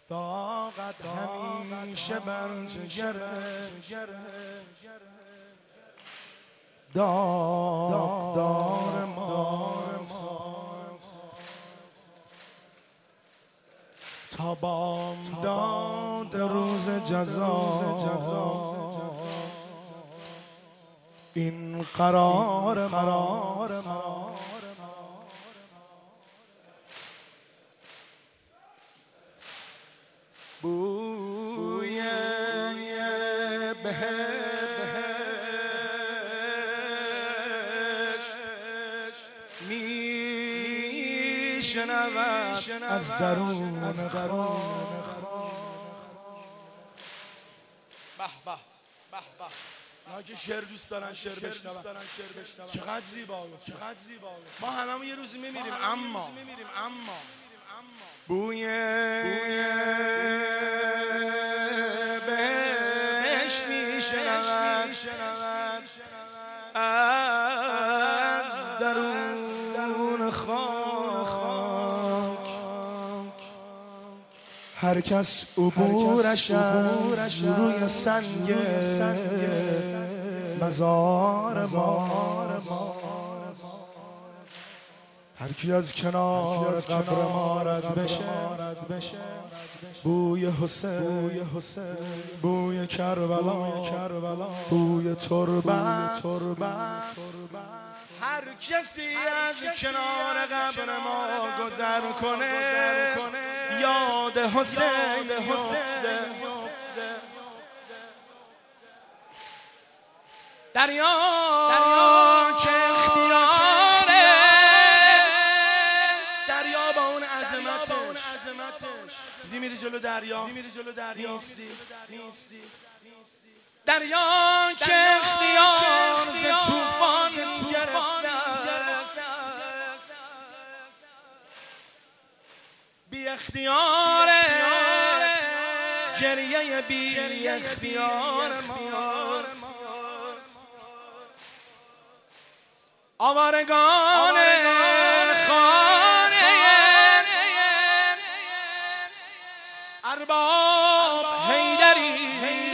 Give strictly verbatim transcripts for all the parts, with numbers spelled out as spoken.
طاقت همیشه بر جگره داغدار ما تا بامداد روز جزا این قرار قرار ما بوی بهشت میشنود از درون خانه. به به به به ما که شعر دوست دارن شعر بشنون. چقدر زیبا چقدر زیبا. ما هممون یه روزی میمیریم اما اما بوی بهشت میشنود از درون خاک. هر کس عبورش از روی سنگ مزار ما. هر کی از کنار قبر ما رد بشه بوی حسین بوی کربلا بوی تربت. هر کسی از کنار قبر ما گذر کنه یاد حسین میفته. دریا که اختیاره، دریا با اون عظمتش دیدی میری جلو دریا نیستی. دریا که اختیار ز طوفان گرفته است، بی اختیار گریه بی اختیار ماست. آوارگان خانه ارباب حیدری،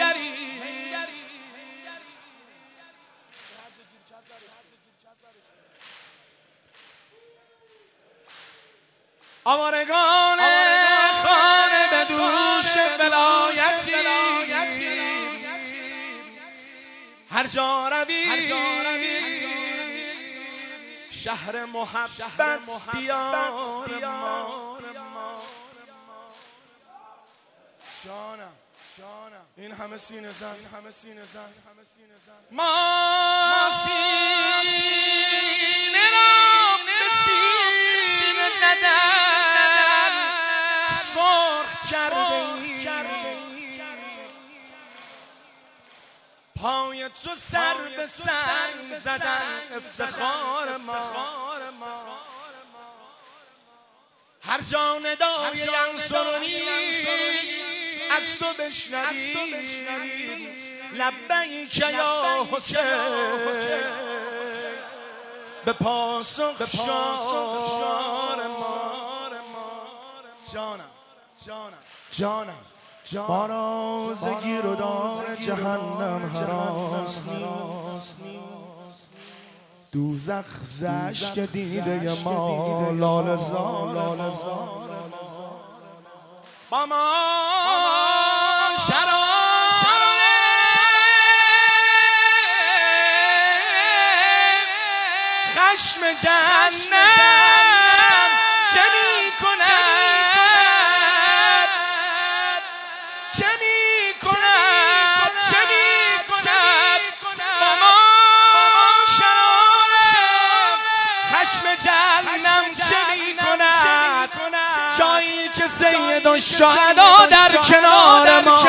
آوارگان خانه به دوش ولایتی، هر جا روی شهر محبت دیار ما. جانم این همه سینه زن ما سینه را به سینه زدن سرخ کرده ایم، پای تو سر به سنگ زدن افتخار ما. هر جا ندای ینصرنی از تو بشنویم لبیک یا حسین به پاسخ شار ما. جانم ما را ز گیر و دار جهنم هراس نیست، دوزخ ز اشک دیده ما لاله زار. با ما شراره خشم جهنم چه می کند، چه می کند، چه می کند. با ما شراره خشم جهنم چه می کند، جایی که سید الشهدا در کنار ما.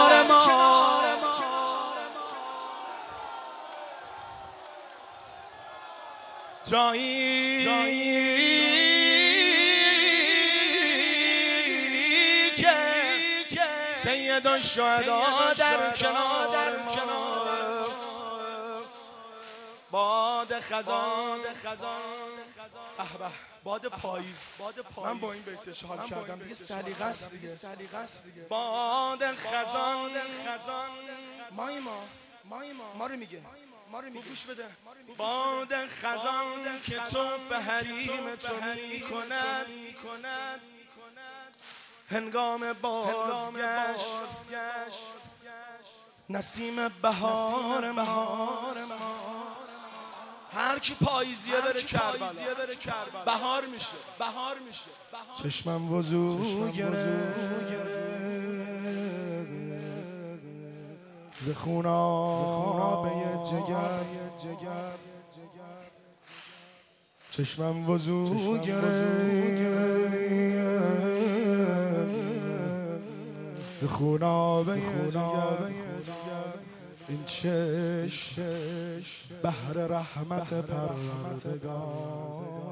جایی که سید الشهدا در کنار ماست. باد خزان باد پاییز باد پاییز من با این بیتش حال کردم دیگه سلیقه است دیگه سلیقه است دیگه باد خزان خزان مای ما مای ما ما رو میگه ما رو میگه گوش بده باد خزان که تو حریم تو میکند هنگام بازگشت نسیم بهار ما هر کی پاییزیه بره کربلا بهار میشه بهار میشه چشمم وضو گرفت ز خونابه جگر چشمم وضو گرفت ز خونابه جگر این چشم بحر رحمت پروردگار